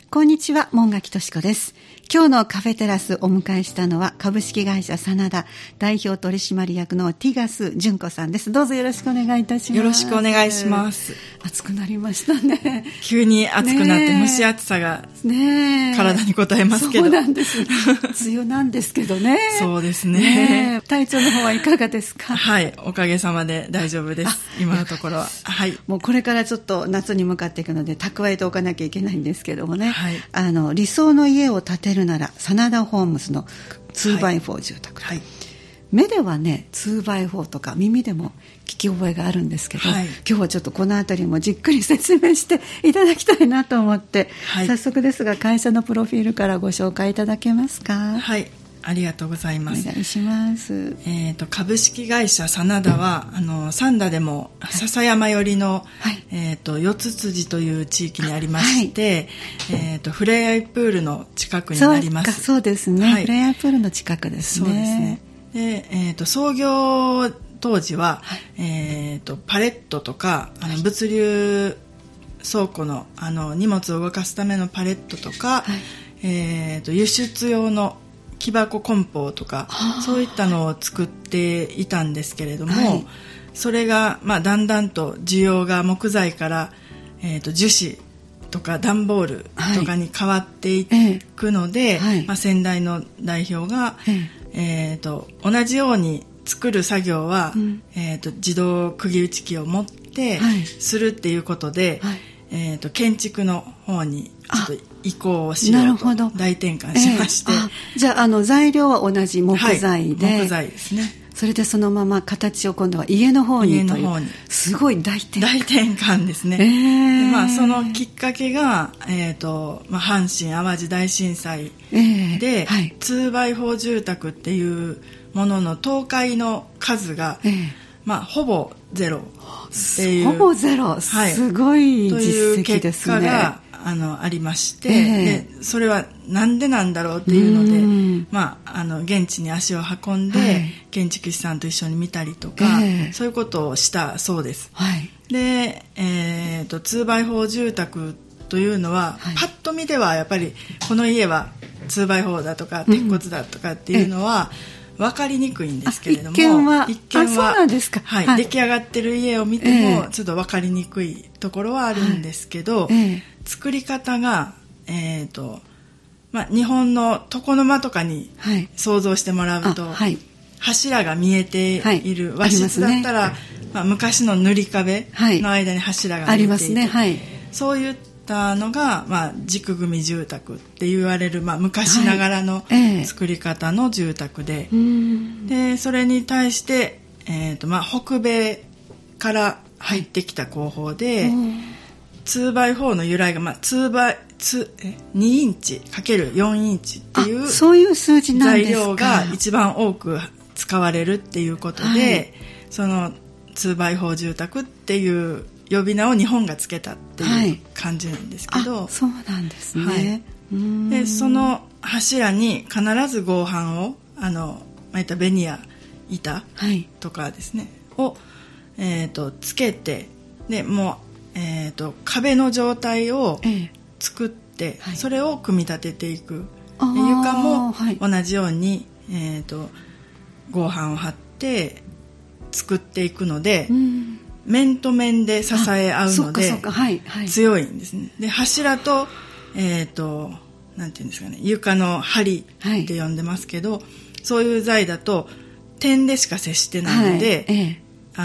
こんにちは、門垣敏子です。今日のカフェテラスお迎えしたのは株式会社真田代表取締役のティガス純子さんです。どうぞよろしくお願いいたします。 よろしくお願いします。 暑くなりましたね。 急に暑くなって蒸し暑さが体に応えますけど、 そうなんです。梅雨なんですけどね。 そうですね。 体調の方はいかがですか？ はい、おかげさまで大丈夫です。今のところは。はい。 もうこれからちょっと夏に向かっていくので蓄えておかなきゃいけないんですけどもね。 はい、 理想の家を建てるなら真田ホームズの 2x4 住宅、 はい、 目ではね 2x4 とか耳でも聞き覚えがあるんですけど、はい、今日はちょっとこのあたりもじっくり説明していただきたいなと思って、はい、早速ですが会社のプロフィールからご紹介いただけますか？ はい、ありがとうございます。 お願いします。 株式会社真田は三田でも笹山寄りの、はい、四つ辻という地域にありまして、はい、フレアイプールの近くになります。 そうですね、はい、フレアイプールの近くですね。 そうですね。で、創業当時は、はい、パレットとか物流倉庫の荷物を動かすためのパレットとか、はい、輸出用の木箱梱包とかそういったのを作っていたんですけれども、はい、それが、だんだんと需要が木材から、樹脂とか段ボールとかに変わっていくので、はい、先代の代表が、同じように作る作業は、自動釘打ち機を持ってするっていうことで、はい、建築の方にちょっと移行をしようと大転換しまして、 じゃあ、材料は同じ木材で、 はい、木材ですね。 それでそのまま形を今度は家の方にという、すごい大転換ですね。で、そのきっかけが、阪神・淡路大震災で、はい、2x4 住宅っていうものの倒壊の数が、ほぼゼロっていう、 ほぼゼロ、はい、すごい実績ですね。という結果がありまして、でそれはなんでなんだろうっていうので、現地に足を運んで、はい、建築士さんと一緒に見たりとか、そういうことをしたそうです。はい、で、2x4 住宅というのは、はい、パッと見ではやっぱりこの家は 2x4 だとか鉄骨だとかっていうのは、分かりにくいんですけれども、 一見はそうなんですか。 はい、はい、出来上がってる家を見てもちょっと分かりにくいところはあるんですけど、作り方が、日本の床の間とかに想像してもらうと、はい、柱が見えている、はい、和室だったら、昔の塗り壁の間に柱が見えていて、ありますね、はい、そういったのが、軸組住宅って言われる、昔ながらの作り方の住宅で、でそれに対して、北米から入ってきた工法で、2x4 の由来が、2インチ ×4 インチっていうそういう数字なんですか。 材料が一番多く使われるっていうことで、はい、その 2x4 住宅っていう呼び名を日本がつけたっていう感じなんですけど、 はい、そうなんですね。 はい、でその柱に必ず合板を巻いたベニヤ板とかですね、を、つけて、でもう、壁の状態を作って、それを組み立てていく。床も同じように、合板を張って作っていくので、面と面で支え合うので強いんですね。で柱と、なんていうんですかね、床の梁って呼んでますけど、そういう材だと点でしか接してないので、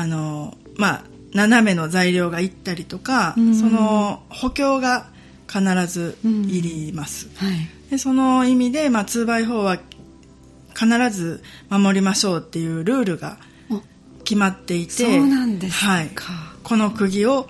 斜めの材料がいったりとか、その補強が必ずいります。でその意味で、2x4 は必ず守りましょうっていうルールが決まっていて、 そうなんですか。 はい、この釘を、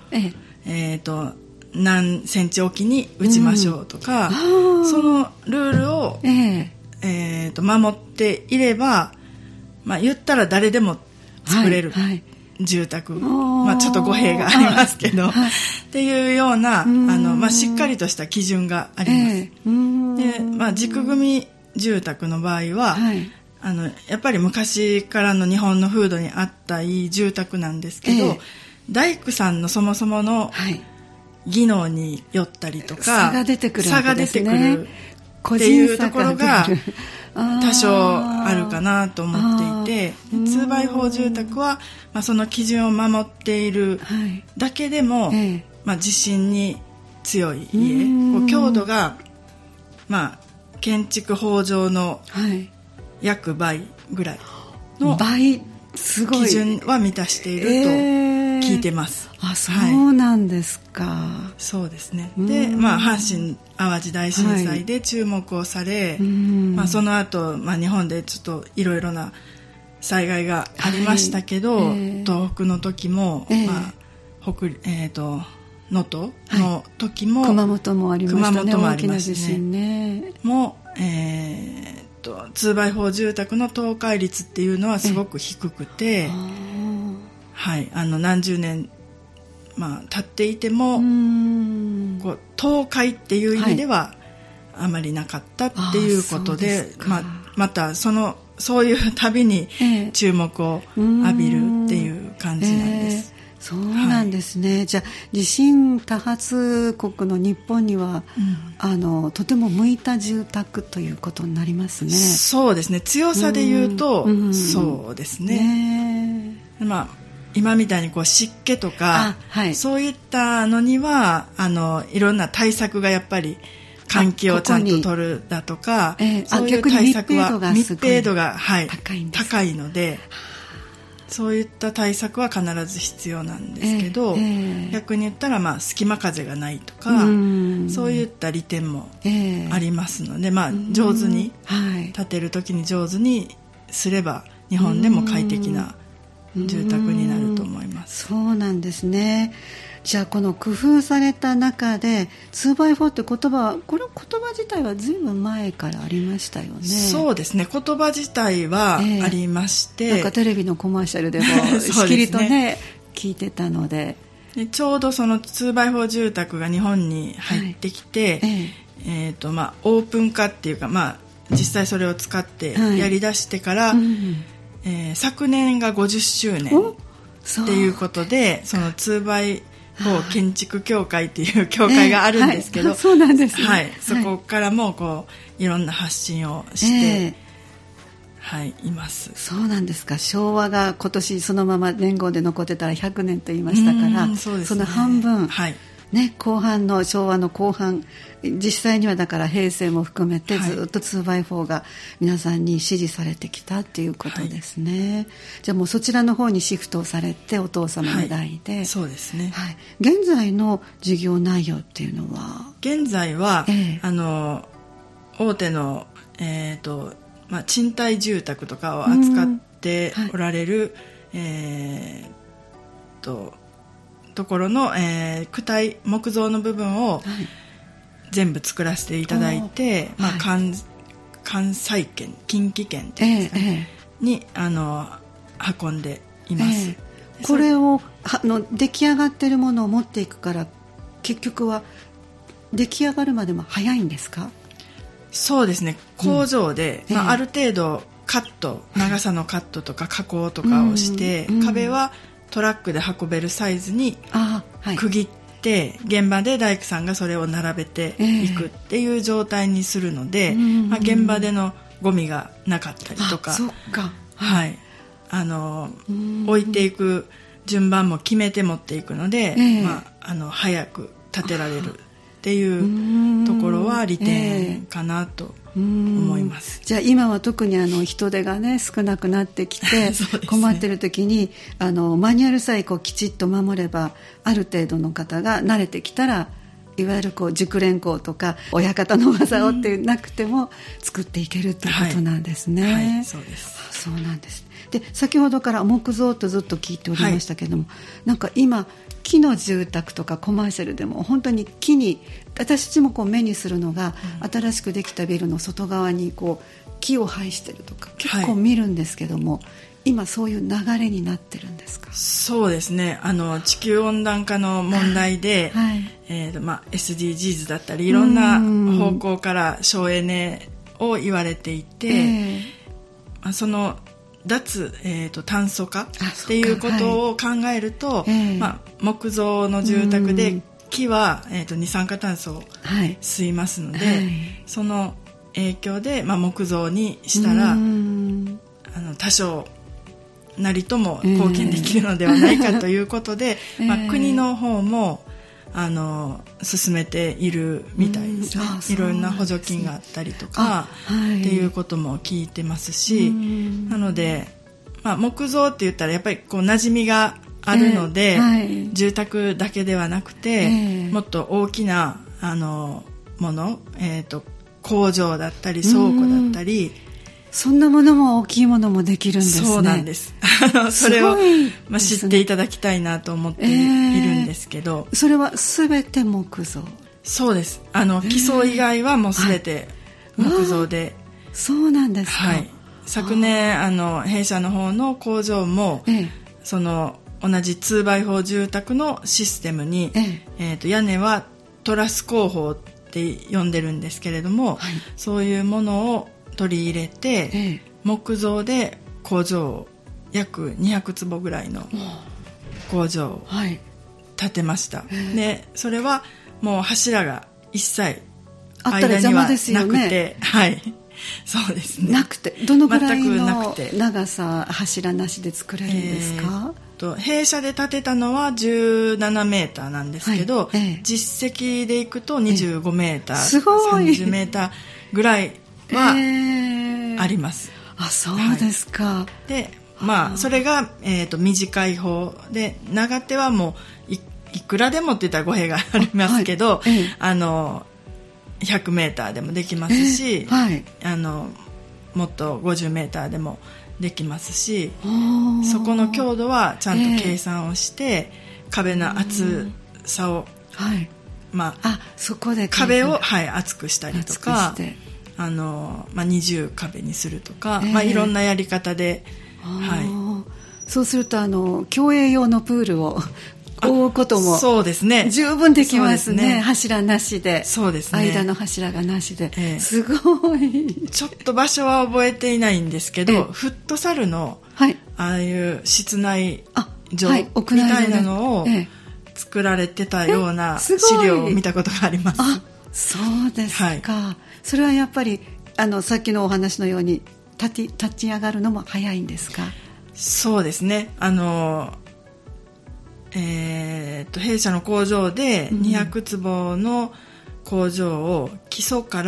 何センチおきに打ちましょうとか、そのルールを、守っていれば、言ったら誰でも作れる、住宅、ちょっと語弊がありますけど、っていうようなしっかりとした基準があります。で、軸組住宅の場合は、やっぱり昔からの日本の風土に合ったいい住宅なんですけど、大工さんのそもそもの、 技能によったりとか差が出てくるわけですね。 差が出てくるっていうところが多少あるかなと思っていて、2x4 住宅は、その基準を守っているだけでも、地震に強い家、強度が、建築法上の約倍ぐらいの基準は満たしていると聞いてます。 そうなんですか。 そうですね。で、阪神・淡路大震災で注目をされ、その後、日本でちょっといろいろな災害がありましたけど、東北の時も、能登の時も、 熊本もありましたね。 熊本もありましたね。 大きな地震ね。 も2x4 住宅の倒壊率っていうのはすごく低くて、何十年経っていてもこう倒壊っていう意味ではあまりなかったっていうことで、またそういうたびに注目を浴びるっていう感じなんです。 そうなんですね。じゃあ地震多発国の日本には、とても向いた住宅ということになりますね。 そうですね。強さで言うと、そうですね。今みたいにこう湿気とか、そういったのにはいろんな対策がやっぱり換気をちゃんと取るだとか、そういう対策は密閉度が高いので、そういった対策は必ず必要なんですけど、逆に言ったら隙間風がないとか、そういった利点もありますので、上手に建てる時に上手にすれば日本でも快適な住宅になると思います。 そうなんですね。じゃあこの工夫された中で 2x4 って言葉自体はずいぶん前からありましたよね。 そうですね。言葉自体はありまして、 なんかテレビのコマーシャルでもしきりとね聞いてたので、 ちょうどその 2x4 住宅が日本に入ってきて、オープン化っていうか、実際それを使ってやりだしてから、昨年が50周年っていうことで、その 2x4 建築協会っていう協会があるんですけど、 そうなんですね。 そこからもこういろんな発信をして、います。 そうなんですか。昭和が今年そのまま年号で残ってたら100年と言いましたから、その半分、後半の昭和の後半、実際にはだから平成も含めてずっと 2x4 が皆さんに支持されてきたっていうことですね。じゃあもうそちらの方にシフトをされてお父様の代で、 そうですね。 現在の事業内容っていうのは、 現在は、大手の、賃貸住宅とかを扱っておられる、ところの、躯体木造の部分を全部作らせていただいて、関西圏近畿圏っていうんですかね、に運んでいます。 これを出来上がっているものを持っていくから、結局は出来上がるまでも早いんですか？ そうですね。工場で、ある程度長さのカットとか加工とかをして、壁はトラックで運べるサイズに区切って、現場で大工さんがそれを並べていくっていう状態にするので、現場でのゴミがなかったりとか、置いていく順番も決めて持っていくので、早く建てられるっていうところは利点かなと思います。 じゃあ今は特に人手がね少なくなってきて困ってる時にマニュアルさえきちっと守れば、ある程度の方が慣れてきたら、いわゆる熟練工とか親方の技をってなくても作っていけるってことなんですね。 そうです。 そうなんです。で、先ほどから木造とずっと聞いておりましたけども、なんか今木の住宅とかコマーシャルでも本当に木に、私たちも目にするのが、新しくできたビルの外側に木を配してるとか結構見るんですけども、今そういう流れになってるんですか？ そうですね。地球温暖化の問題で、SDGs だったりいろんな方向から省エネを言われていて、その脱、炭素化っていうことを考えると、木造の住宅で木は、二酸化炭素を吸いますので、その影響で、木造にしたら多少なりとも貢献できるのではないかということで、国の方も進めているみたいですね。いろんな補助金があったりとかっていうことも聞いてますし、なので、木造って言ったらやっぱりこう馴染みがあるので、住宅だけではなくて、もっと大きなもの、工場だったり倉庫だったり、 そんなものも大きいものもできるんですね。 そうなんです。それを、知っていただきたいなと思っているんですけど、 それは全て木造？ そうです。基礎以外はもう全て木造で、 そうなんですか。 昨年弊社の方の工場も、その同じ 2x4 住宅のシステムに、屋根はトラス工法って呼んでるんですけれども、そういうものを取り入れて、木造で工場を約200坪ぐらいの工場を建てました。でそれはもう柱が一切間にはなくて、そうですね。 なくて、どのぐらいの長さ、柱なしで作れるんですか？ 弊社で建てたのは17メーターなんですけど、実績でいくと25メーター、 すごい 30メーターぐらいはあります。 そうですか。 で、それが、短い方で、長手はもう いくらでもって言ったら語弊がありますけど、100メーターでもできますし、もっと50メーターでもできますし、そこの強度はちゃんと計算をして、壁の厚さを、 そこで壁を、厚くしたりとか、二重壁にするとか、いろんなやり方で、 そうすると競泳用のプールを覆うこともそうですね、 十分できますね。柱なしで、 そうですね、 間の柱がなしで、すごい。 ちょっと場所は覚えていないんですけど、フットサルの、ああいう室内場みたいなのを作られてたような資料を見たことがあります。 そうですか。それはやっぱりさっきのお話のように立ち上がるのも早いんですか？ そうですね。弊社の工場で200坪の工場を基礎から、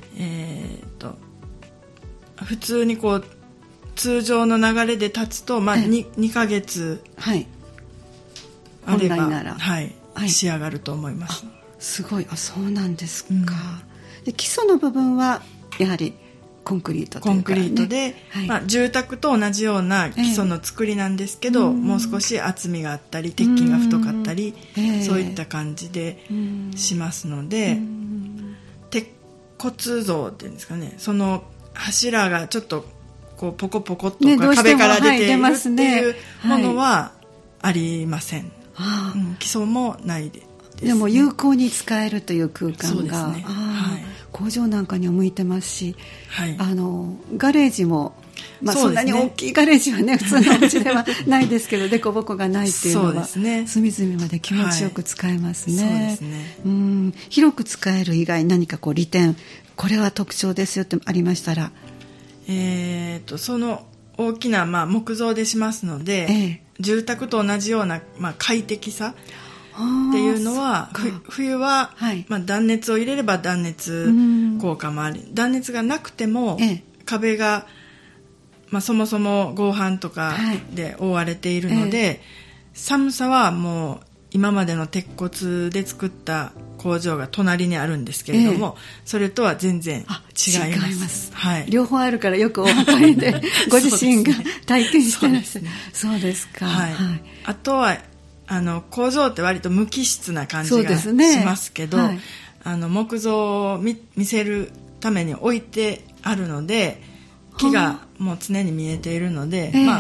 普通にこう通常の流れで立つと、2ヶ月あれば、仕上がると思います。 すごい。そうなんですか。で基礎の部分はやはりコンクリートというか、ね、 コンクリートで、住宅と同じような基礎の作りなんですけど、もう少し厚みがあったり鉄筋が太かったり、そういった感じでしますので、鉄骨造っていうんですかね、その柱がちょっとこうポコポコっと壁から出ているっていうものはありません。基礎もないで。 でも有効に使えるという空間が、 そうですね、 工場なんかには向いてますし、ガレージも、そんなに大きいガレージはね、普通のお家ではないですけど、デコボコがないっていうのは隅々まで気持ちよく使えますね。広く使える以外何かこう利点、これは特徴ですよってありましたら。 その大きな、木造でしますので、住宅と同じような、快適さっていうのは、冬は、断熱を入れれば断熱効果もあり、断熱がなくても、壁が、そもそも合板とかで覆われているので、寒さはもう今までの鉄骨で作った工場が隣にあるんですけれども、それとは全然違います。 両方あるからよくお分かりでご自身が体験してらっしゃる。そうですか。 あとは工場って割と無機質な感じがしますけど、木造を見せるために置いてあるので、木がもう常に見えているので、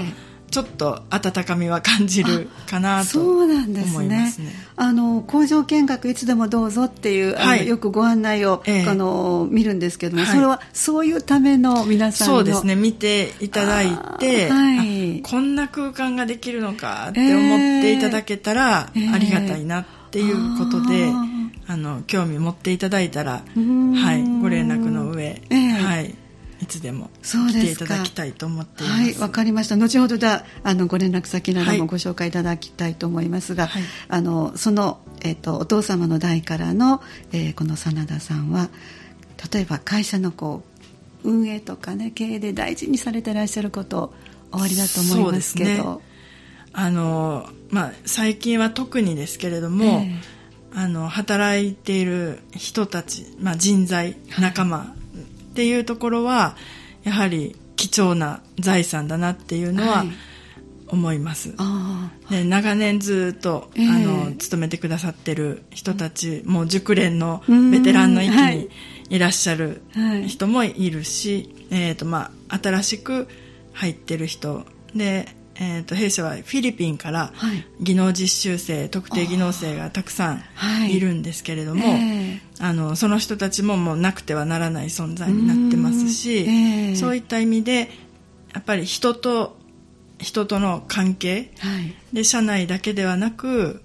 ちょっと温かみは感じるかなと思いますね。 工場見学いつでもどうぞっていう、よくご案内を、見るんですけども、それはそういうための皆さんのそうですね、見ていただいて、こんな空間ができるのかって思っていただけたらありがたいなっていうことで、興味持っていただいたら、ご連絡の上、いつでも来ていただきたいと思っています。 はい、わかりました。後ほどご連絡先などもご紹介いただきたいと思いますが、その、お父様の代からの、この真田さんは例えば会社の運営とかね、経営で大事にされていらっしゃることおありだと思いますけど。そうですね、最近は特にですけれども、働いている人たち、人材、仲間っていうところはやはり貴重な財産だなっていうのは思います。で、長年ずっと勤めてくださってる人たち、もう熟練のベテランの域にいらっしゃる人もいるし、新しく入ってる人で、弊社はフィリピンから技能実習生、特定技能生がたくさんいるんですけれども、その人たちももうなくてはならない存在になってますし、そういった意味でやっぱり人との関係、で社内だけではなく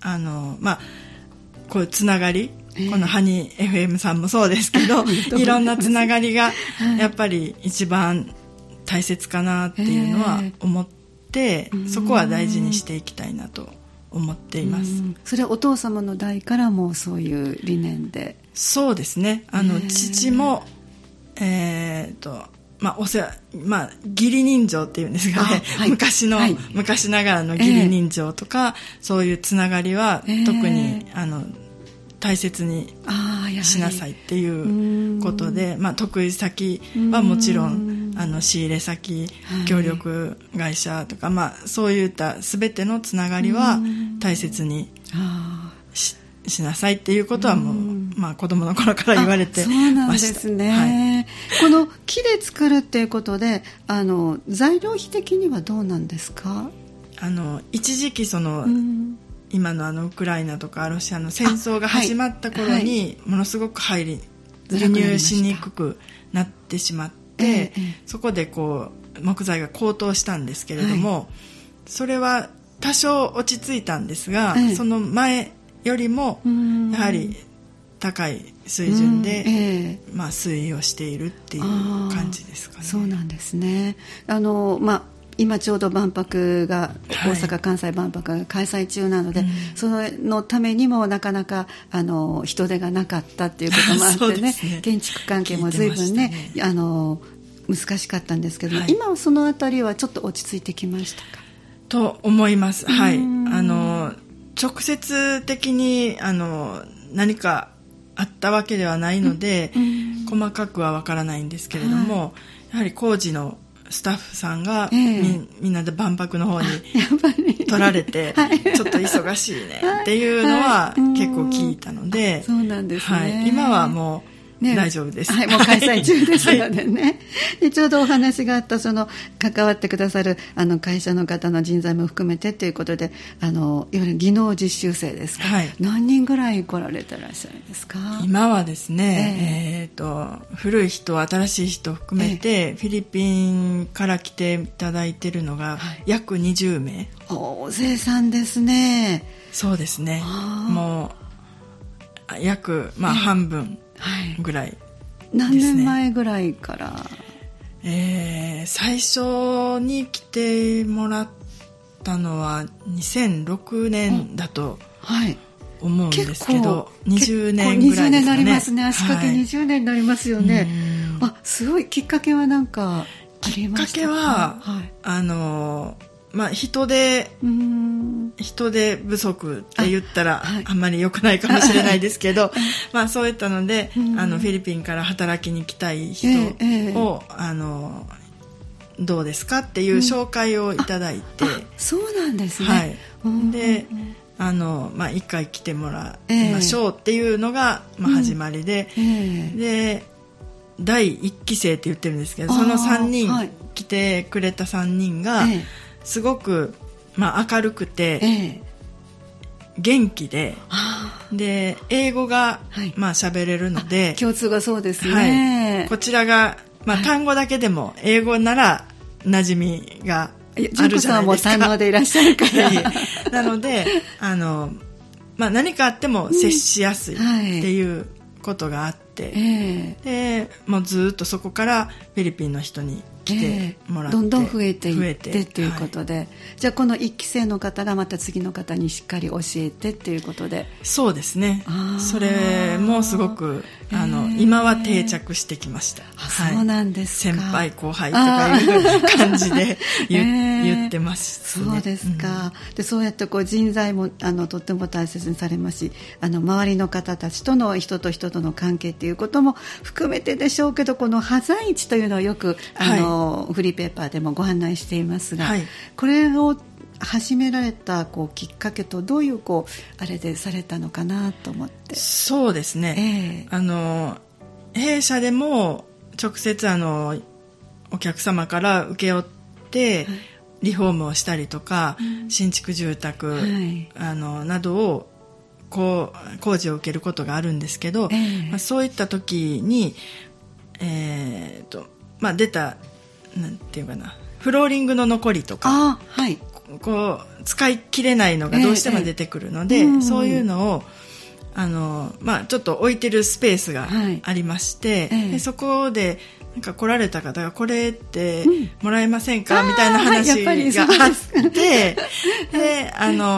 こういうつながり、このハニー FM さんもそうですけどいろんなつながりがやっぱり一番大切かなっていうのは思って、そこは大事にしていきたいなと思っています。 それはお父様の代からもそういう理念で。そうですね、 父も義理人情っていうんですがね、昔ながらの義理人情とか、そういうつながりは特に大切にしなさいっていうことで、得意先はもちろん仕入れ先、協力会社とか、そういった全てのつながりは大切にしなさいっていうことはもう、子供の頃から言われてました。 そうなんですね。この木で作るっていうことで材料費的にはどうなんですか？ 一時期今のウクライナとかロシアの戦争が始まった頃にものすごく輸入しにくくなってしまって、そこで木材が高騰したんですけれども、それは多少落ち着いたんですが、その前よりもやはり高い水準で、推移をしているっていう感じですかね。 そうなんですね。今ちょうど万博が、大阪・関西万博が開催中なので、そのためにもなかなか人手がなかったっていうこともあってね建築関係も随分ね難しかったんですけど、今はそのあたりはちょっと落ち着いてきましたか？ と思います。直接的に何かあったわけではないので、細かくはわからないんですけれども、やはり工事のスタッフさんが、みんなで万博の方に取られて、ちょっと忙しいねっていうのは結構聞いたので、 そうなんですね。 今はもう大丈夫です。 もう開催中ですのでね。でちょうどお話があった関わってくださる会社の方の人材も含めてということで、いわゆる技能実習生ですか、何人ぐらい来られてらっしゃるんですか？ 今はですね、古い人新しい人含めて、フィリピンから来ていただいているのが約20名。 大勢さんですね。 そうですね。もう約半分ぐらいですね。 何年前ぐらいから？ 最初に来てもらったのは2006年だと思うんですけど、20年ぐらいですかね。20年になりますね。足掛け20年になりますよね。すごい。きっかけは何かありましたか？きっかけは、人手不足って言ったらあんまり良くないかもしれないですけど、そういったので、フィリピンから働きに来たい人を、どうですかっていう紹介をいただいて、 そうなんですね。 で、一回来てもらいましょうっていうのが、始まりで、で第1期生って言ってるんですけど、その3人、来てくれた3人が、 すごく、明るくて、元気で、で英語が喋れるので、 共通がそうですね、 こちらが、単語だけでも英語なら馴染みがあるじゃないですか。 純子さんも堪能でいらっしゃるからなので何かあっても接しやすいっていうことがあって、でもうずっとそこからフィリピンの人に来てもらって、 どんどん増えていってということで、じゃあこの1期生の方がまた次の方にしっかり教えてっていうことで。そうですね、 それもすごく今は定着してきました。 そうなんですか。 先輩後輩とかいう感じで言ってますね。 そうですか、でそうやって人材もとっても大切にされますし、周りの方たちとの人と人との関係っていうことも含めてでしょうけど、このハザイチというのをよくフリーペーパーでもご案内していますが、これを始められたきっかけとどういうあれでされたのかなと思って。 そうですね、弊社でも直接お客様から請け負ってリフォームをしたりとか、新築住宅、などを工事を受けることがあるんですけど、そういった時に、出たなんていうかな、フローリングの残りとか、使い切れないのがどうしても出てくるので、そういうのをちょっと置いてるスペースがありまして、でそこで来られた方がこれってもらえませんか、みたいな話があって、で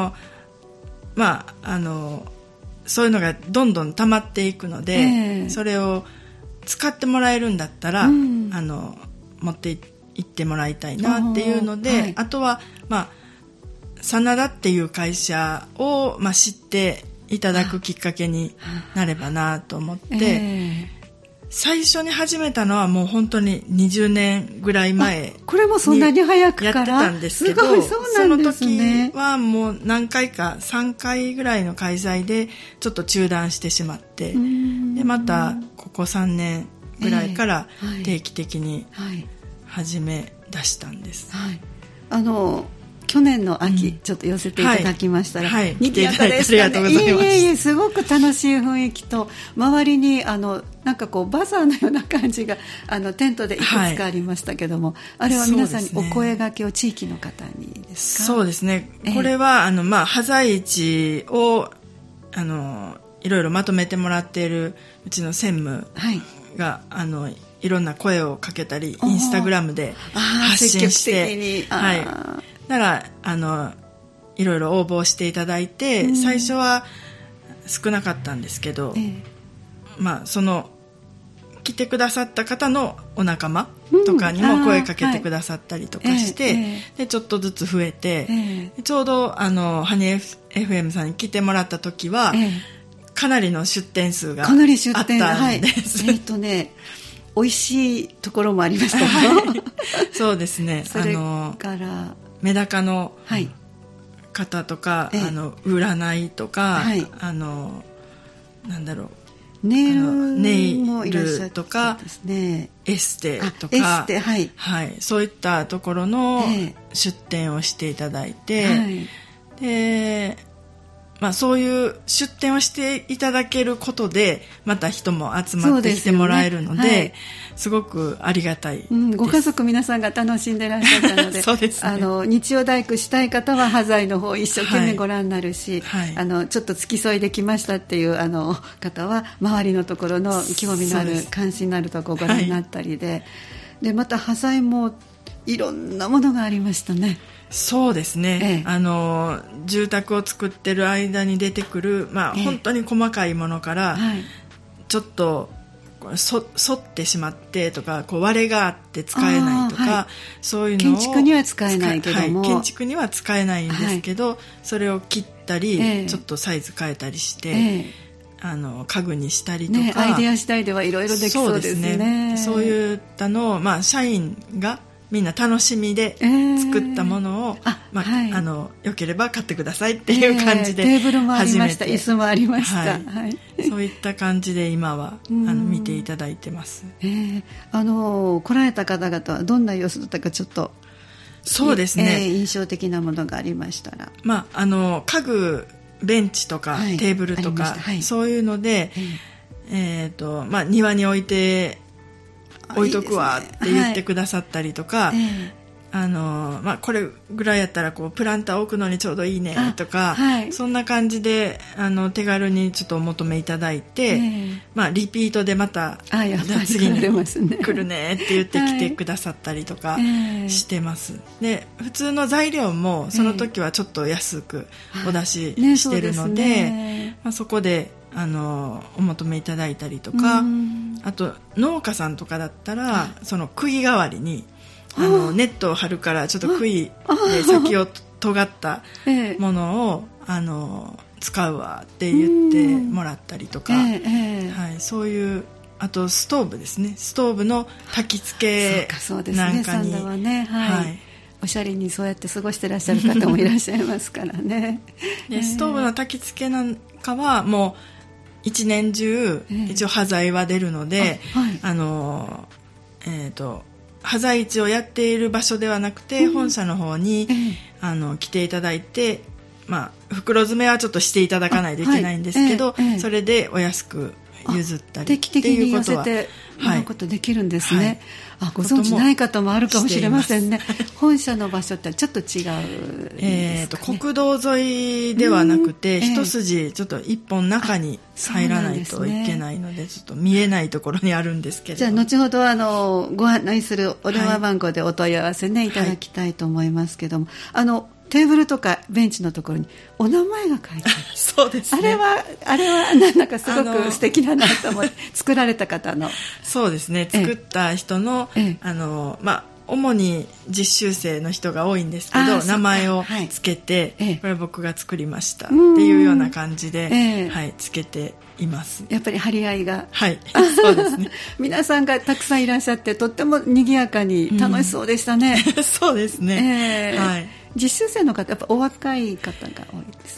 そういうのがどんどん溜まっていくので、それを使ってもらえるんだったら、持って行ってもらいたいなっていうので、あとは真田っていう会社を、知っていただくきっかけになればなと思って、最初に始めたのはもう本当に20年ぐらい前これもそんなに早くからやってたんですけど、その時はもう何回か3回ぐらいの開催でちょっと中断してしまって、でまたここ3年ぐらいから定期的に始め出したんです、 去年の秋、ちょっと寄せていただきましたら、 来ていただいてありがとうございます。 すごく楽しい雰囲気と、周りになんかバザーのような感じがテントでいくつかありましたけども、あれは皆さんにお声掛けを地域の方にですか？ そうですね、これはハザイチをいろいろまとめてもらっているうちの専務が、いろんな声をかけたりインスタグラムで発信して、だからいろいろ応募していただいて、最初は少なかったんですけど、その来てくださった方のお仲間とかにも声かけてくださったりとかして、でちょっとずつ増えて、ちょうどハニー FM さんに来てもらった時は、かなりの出店数があったんです。 美味しいところもありましたよ。 そうですね。 それからメダカの方とか、占いとか、なんだろう、ネイルとか、エステとか、そういったところの出店をしていただいて、でそういう出店をしていただけることでまた人も集まってきてもらえるので、すごくありがたいです。 ご家族皆さんが楽しんでいらっしゃったのでそうですね、 日曜大工したい方は端材の方一生懸命ご覧になるし、ちょっと付き添いできましたっていう方は周りのところの興味のある関心のあるところをご覧になったりで、でまた端材もいろんなものがありましたね。 そうですね、住宅を作ってる間に出てくる、本当に細かいものから、ちょっと反ってしまってとか、割れがあって使えないとか、そういうのを建築には使えないけども、 建築には使えないんですけど、それを切ったり、ちょっとサイズ変えたりして、家具にしたりとか、 アイデア次第ではいろいろできそうですね。 そういったのを、社員がみんな楽しみで作ったものを、よければ買ってくださいっていう感じで、 テーブルもありました、椅子もありました、 そういった感じで今は見ていただいてます。 来られた方々はどんな様子だったかちょっと。 そうですね、 印象的なものがありましたら、 まあ、家具ベンチとか、はい、テーブルとか、はい、そういうので、まあ、庭に置いとくわって言ってくださったりとか、まあ、これぐらいやったらこうプランター置くのにちょうどいいねとか、はい、そんな感じで手軽にちょっとお求めいただいて、まあ、リピートでまた次に来るねって言って来てくださったりとかしてます、で普通の材料もその時はちょっと安くお出ししてるので、まあ、そこでお求めいただいたりとか、あと農家さんとかだったらその釘代わりにネットを張るからちょっと杭で先を尖ったものを使うわって言ってもらったりとか、はい、そういう、あとストーブですね、ストーブの焚き付けなんかに、 サンダはね、はい、おしゃれにそうやって過ごしてらっしゃる方もいらっしゃいますからねでストーブの焚き付けなんかはもう一年中一応端材は出るので、端材市をやっている場所ではなくて、本社の方に、来ていただいて、まあ、袋詰めはちょっとしていただかないといけないんですけど、それでお安く譲ったりっていうことは、 定期的に寄せてもらうことできるんですね、はい、ご存知ない方もあるかもしれませんね。本社の場所ってちょっと違うんですかね。 国道沿いではなくて、一筋ちょっと一本中に入らないといけないので、ちょっと見えないところにあるんですけれど、 じゃあ後ほどご案内するお電話番号でお問い合わせね、いただきたいと思いますけども、テーブルとかベンチのところにお名前が書いてあるそうですね、 あれはなんかすごく素敵だなと思って作られた方のそうですね、作った人の、まあ、主に実習生の人が多いんですけど、名前をつけて、これ僕が作りましたっていうような感じで、はい、つけています。 やっぱり張り合いが、 はい、そうですね皆さんがたくさんいらっしゃってとっても賑やかに楽しそうでしたね、 そうですね、はい、 実習生の方やっぱお若い方が多いです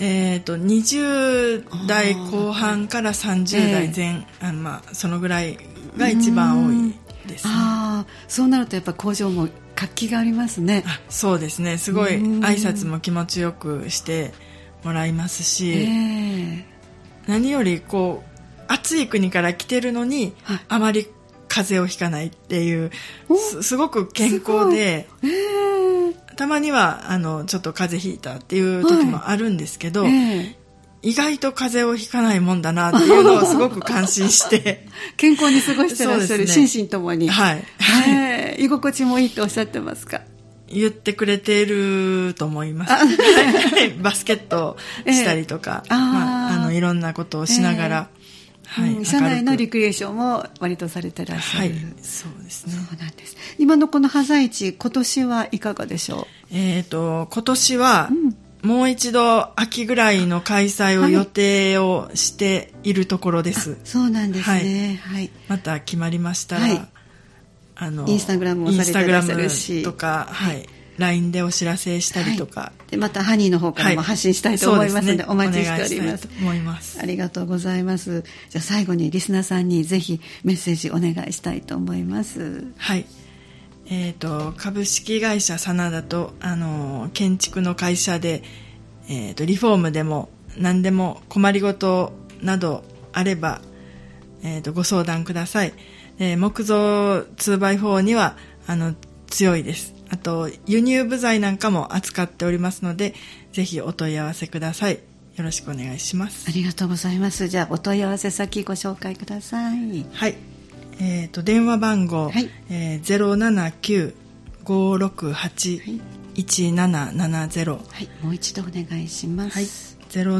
20代後半から30代前、まあ、そのぐらいが一番多いですね。 そうなるとやっぱ工場も活気がありますね。 そうですね、すごい挨拶も気持ちよくしてもらいますし、何よりこう暑い国から来てるのに、あまり風邪をひかないっていう、すごく健康で、たまにはちょっと風邪ひいたっていう時もあるんですけど、意外と風邪をひかないもんだなっていうのをすごく感心して健康に過ごしてらっしゃる、心身ともに、 はい、 居心地もいいとおっしゃってますか。 言ってくれていると思いますバスケットしたりとか、いろんなことをしながら、 社内のリクリエーションも割とされてらっしゃる、 そうですね。 そうなんです。今のこの端市、今年はいかがでしょう。 今年は、もう一度秋ぐらいの開催を予定をしているところです。 そうなんですね、 また決まりましたら、 インスタグラムもされてらっしゃるしとか、LINE でお知らせしたりとか、 でまたハニーの方からも発信したいと思いますので、お待ちしております。 思います。 ありがとうございます。じゃあ最後にリスナーさんにぜひメッセージお願いしたいと思います。 はい、株式会社真田と建築の会社で、リフォームでも何でも困りごとなどあれば、ご相談ください。木造 2x4 には強いです。あと輸入部材なんかも扱っておりますので、ぜひお問い合わせください。よろしくお願いします。 ありがとうございます。じゃあお問い合わせ先ご紹介ください。 はい、電話番号、079-568-1770、 もう一度お願いします。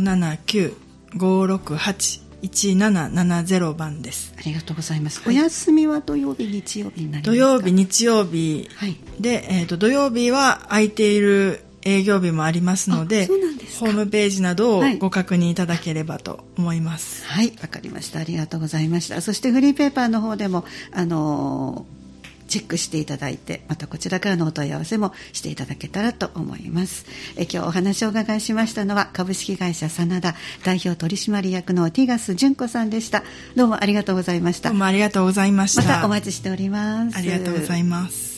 079-568-1770番です。 ありがとうございます。お休みは土曜日日曜日になりますか。 土曜日日曜日で、土曜日は空いている営業日もありますので、ホームページなどをご確認いただければと思います。 はい、わかりました。ありがとうございました。そしてフリーペーパーの方でもチェックしていただいて、またこちらからのお問い合わせもしていただけたらと思います。今日お話をお伺いしましたのは株式会社真田代表取締役のティガス純子さんでした。どうもありがとうございました。 どうもありがとうございました。 またお待ちしております。 ありがとうございます。